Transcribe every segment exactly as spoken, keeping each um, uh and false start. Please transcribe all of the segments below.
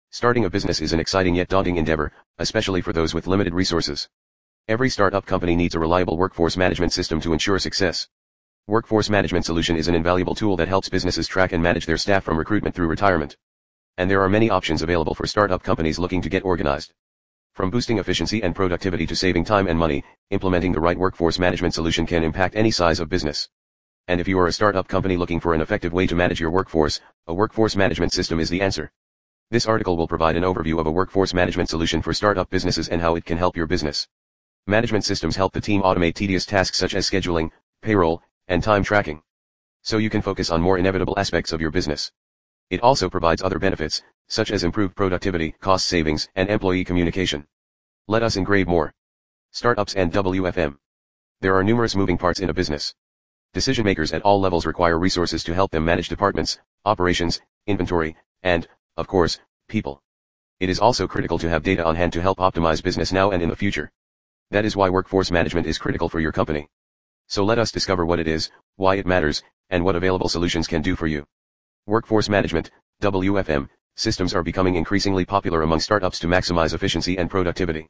Starting a business is an exciting yet daunting endeavor, especially for those with limited resources. Every startup company needs a reliable workforce management system to ensure success. Workforce Management Solution is an invaluable tool that helps businesses track and manage their staff from recruitment through retirement. And there are many options available for startup companies looking to get organized. From boosting efficiency and productivity to saving time and money, implementing the right workforce management solution can impact any size of business. And if you are a startup company looking for an effective way to manage your workforce, a workforce management system is the answer. This article will provide an overview of a workforce management solution for startup businesses and how it can help your business. Management systems help the team automate tedious tasks such as scheduling, payroll, and time tracking, so you can focus on more inevitable aspects of your business. It also provides other benefits, such as improved productivity, cost savings, and employee communication. Let us engrave more. Startups and W F M. There are numerous moving parts in a business. Decision makers at all levels require resources to help them manage departments, operations, inventory, and, of course, people. It is also critical to have data on hand to help optimize business now and in the future. That is why workforce management is critical for your company. So let us discover what it is, why it matters, and what available solutions can do for you. Workforce management, W F M, systems are becoming increasingly popular among startups to maximize efficiency and productivity.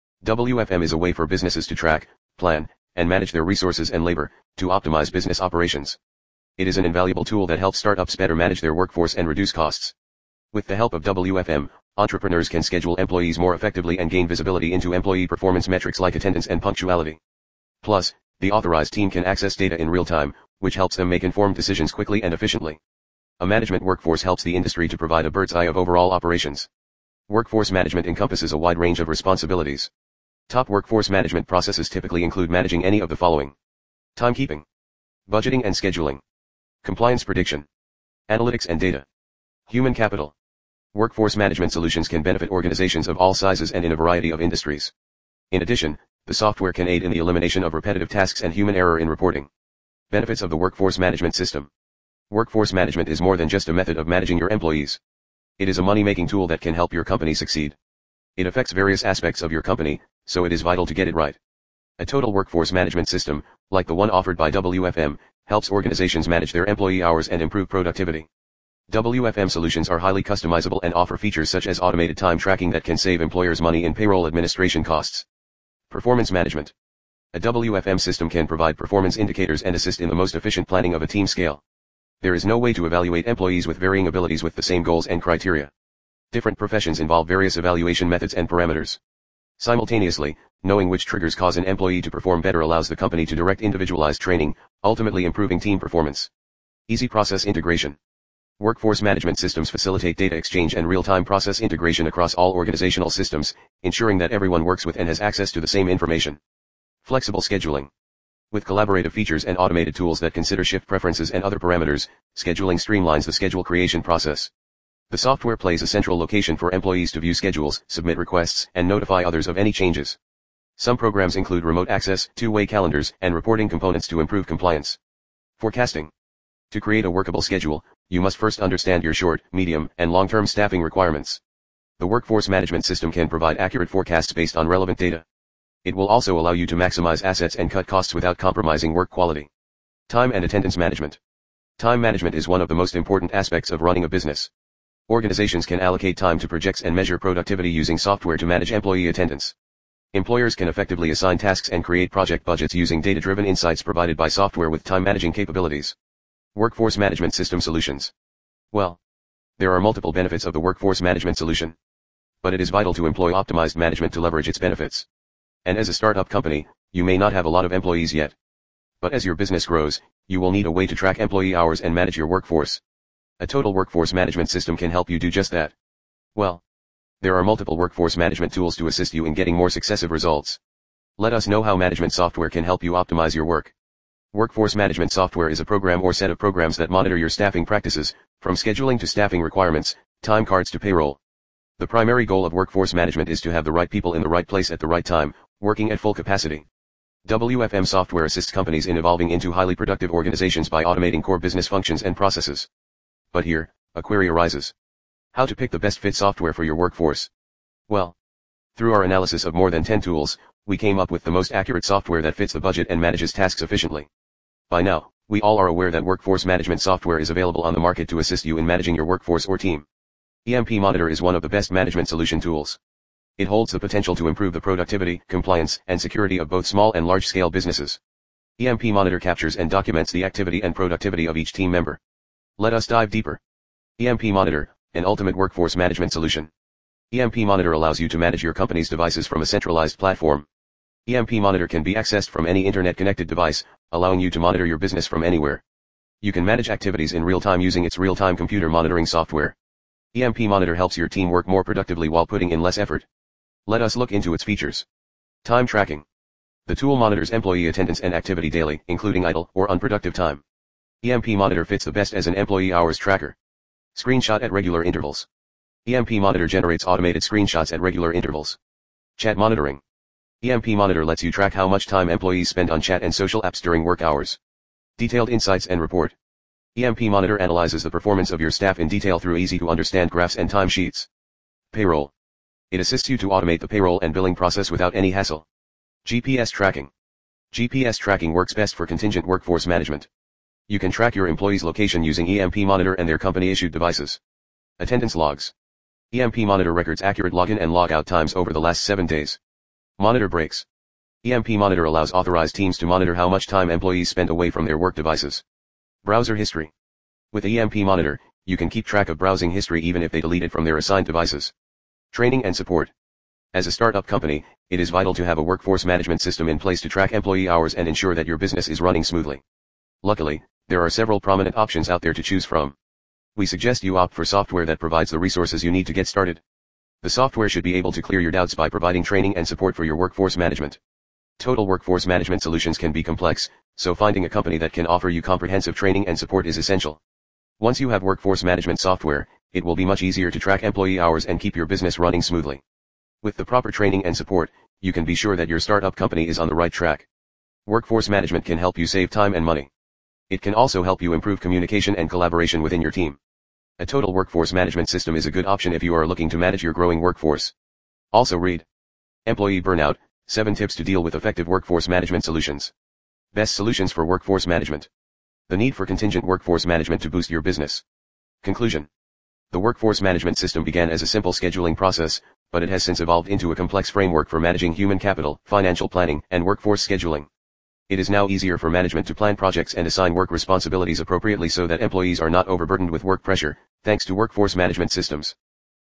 W F M is a way for businesses to track, plan, and manage their resources and labor, to optimize business operations. It is an invaluable tool that helps startups better manage their workforce and reduce costs. With the help of W F M, entrepreneurs can schedule employees more effectively and gain visibility into employee performance metrics like attendance and punctuality. Plus, the authorized team can access data in real time, which helps them make informed decisions quickly and efficiently. A management workforce helps the industry to provide a bird's eye of overall operations. Workforce management encompasses a wide range of responsibilities. Top workforce management processes typically include managing any of the following: timekeeping, budgeting and scheduling, compliance prediction, analytics and data, human capital. Workforce management solutions can benefit organizations of all sizes and in a variety of industries. In addition, the software can aid in the elimination of repetitive tasks and human error in reporting. Benefits of the workforce management system. Workforce management is more than just a method of managing your employees. It is a money-making tool that can help your company succeed. It affects various aspects of your company, so it is vital to get it right. A total workforce management system, like the one offered by W F M, helps organizations manage their employee hours and improve productivity. W F M solutions are highly customizable and offer features such as automated time tracking that can save employers money in payroll administration costs. Performance management. A W F M system can provide performance indicators and assist in the most efficient planning of a team scale. There is no way to evaluate employees with varying abilities with the same goals and criteria. Different professions involve various evaluation methods and parameters. Simultaneously, knowing which triggers cause an employee to perform better allows the company to direct individualized training, ultimately improving team performance. Easy process integration. Workforce management systems facilitate data exchange and real-time process integration across all organizational systems, ensuring that everyone works with and has access to the same information. Flexible scheduling. With collaborative features and automated tools that consider shift preferences and other parameters, scheduling streamlines the schedule creation process. The software plays a central location for employees to view schedules, submit requests, and notify others of any changes. Some programs include remote access, two-way calendars, and reporting components to improve compliance. Forecasting. To create a workable schedule, you must first understand your short, medium, and long-term staffing requirements. The workforce management system can provide accurate forecasts based on relevant data. It will also allow you to maximize assets and cut costs without compromising work quality. Time and attendance management. Time management is one of the most important aspects of running a business. Organizations can allocate time to projects and measure productivity using software to manage employee attendance. Employers can effectively assign tasks and create project budgets using data-driven insights provided by software with time managing capabilities. Workforce management system solutions. Well, there are multiple benefits of the workforce management solution. But it is vital to employ optimized management to leverage its benefits. And as a startup company, you may not have a lot of employees yet. But as your business grows, you will need a way to track employee hours and manage your workforce. A total workforce management system can help you do just that. Well, there are multiple workforce management tools to assist you in getting more successive results. Let us know how management software can help you optimize your work. Workforce management software is a program or set of programs that monitor your staffing practices, from scheduling to staffing requirements, time cards to payroll. The primary goal of workforce management is to have the right people in the right place at the right time, working at full capacity. W F M software assists companies in evolving into highly productive organizations by automating core business functions and processes. But here, a query arises. How to pick the best fit software for your workforce? Well, through our analysis of more than ten tools, we came up with the most accurate software that fits the budget and manages tasks efficiently. By now, we all are aware that workforce management software is available on the market to assist you in managing your workforce or team. E M P Monitor is one of the best management solution tools. It holds the potential to improve the productivity, compliance, and security of both small and large-scale businesses. E M P Monitor captures and documents the activity and productivity of each team member. Let us dive deeper. E M P Monitor, an ultimate workforce management solution. E M P Monitor allows you to manage your company's devices from a centralized platform. E M P Monitor can be accessed from any internet-connected device, allowing you to monitor your business from anywhere. You can manage activities in real time using its real-time computer monitoring software. E M P Monitor helps your team work more productively while putting in less effort. Let us look into its features. Time tracking. The tool monitors employee attendance and activity daily, including idle or unproductive time. E M P Monitor fits the best as an employee hours tracker. Screenshot at regular intervals. E M P Monitor generates automated screenshots at regular intervals. Chat monitoring. E M P Monitor lets you track how much time employees spend on chat and social apps during work hours. Detailed insights and report. E M P Monitor analyzes the performance of your staff in detail through easy-to-understand graphs and timesheets. Payroll. It assists you to automate the payroll and billing process without any hassle. G P S tracking. G P S tracking works best for contingent workforce management. You can track your employees' location using E M P Monitor and their company-issued devices. Attendance logs. E M P Monitor records accurate login and logout times over the last seven days. Monitor breaks. E M P Monitor allows authorized teams to monitor how much time employees spend away from their work devices. Browser history. With E M P Monitor, you can keep track of browsing history even if they delete it from their assigned devices. Training and support. As a startup company, it is vital to have a workforce management system in place to track employee hours and ensure that your business is running smoothly. Luckily, there are several prominent options out there to choose from. We suggest you opt for software that provides the resources you need to get started. The software should be able to clear your doubts by providing training and support for your workforce management. Total workforce management solutions can be complex, so finding a company that can offer you comprehensive training and support is essential. Once you have workforce management software, it will be much easier to track employee hours and keep your business running smoothly. With the proper training and support, you can be sure that your startup company is on the right track. Workforce management can help you save time and money. It can also help you improve communication and collaboration within your team. A total workforce management system is a good option if you are looking to manage your growing workforce. Also read Employee Burnout, seven Tips to Deal with Effective Workforce Management Solutions. Best Solutions for Workforce Management. The Need for Contingent Workforce Management to Boost Your Business. Conclusion. The workforce management system began as a simple scheduling process, but it has since evolved into a complex framework for managing human capital, financial planning, and workforce scheduling. It is now easier for management to plan projects and assign work responsibilities appropriately so that employees are not overburdened with work pressure, thanks to workforce management systems.